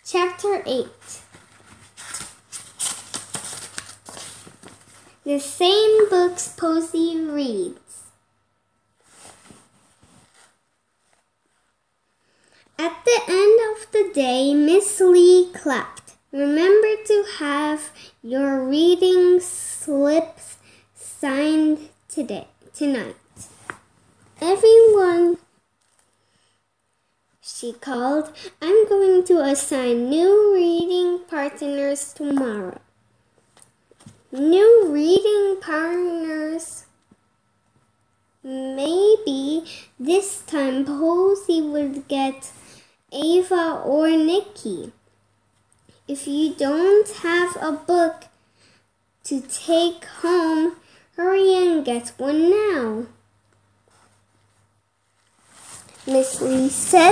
Chapter 8. The same books Posy reads. At the end of the day, Miss Lee clapped. Remember to have your reading slips signed tonight. Everyone, she called, I'm going to assign new reading partners tomorrow. New reading partners. Maybe this time Posy would get Ava or Nikki. If you don't have a book to take home, hurry and get one now, Miss Lee said.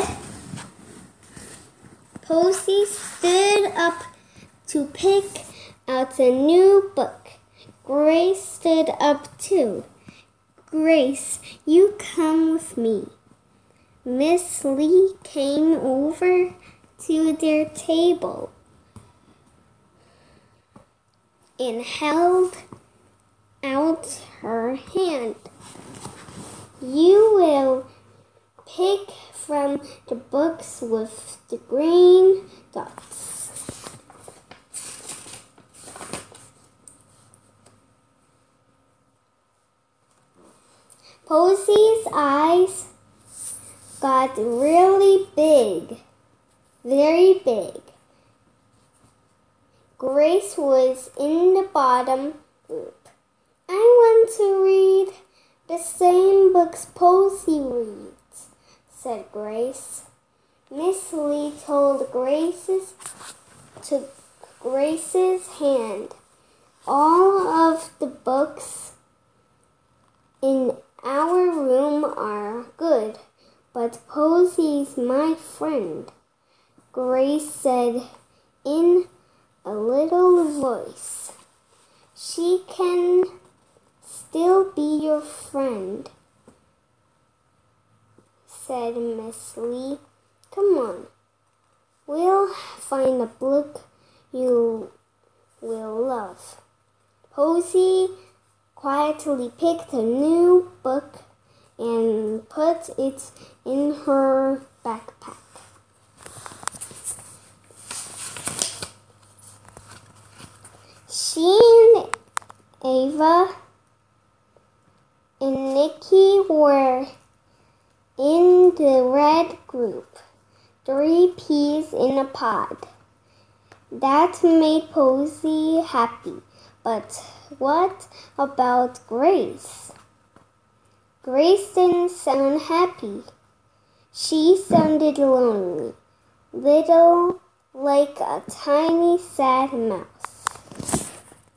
Posy stood up to pick out a new book. Grace stood up too. Grace, you come with me. Miss Lee came over to their table and held out her hand. You will pick from the books with the green dots. Posy's eyes got really big, very big. Grace was in the bottom group. I want to read the same books Posy reads, said Grace. Miss Lee took Grace's hand. All of the books in our room are good, but Posy's my friend, Grace said in a little voice. She can still be your friend, said Miss Lee. Come on, we'll find a book you will love. Posy quietly picked a new book and put it in her backpack. She and Ava and Nikki were in the red group, 3 peas in a pod. That made Posy happy. But what about Grace? Grace didn't sound happy. She sounded lonely, little like a tiny sad mouse.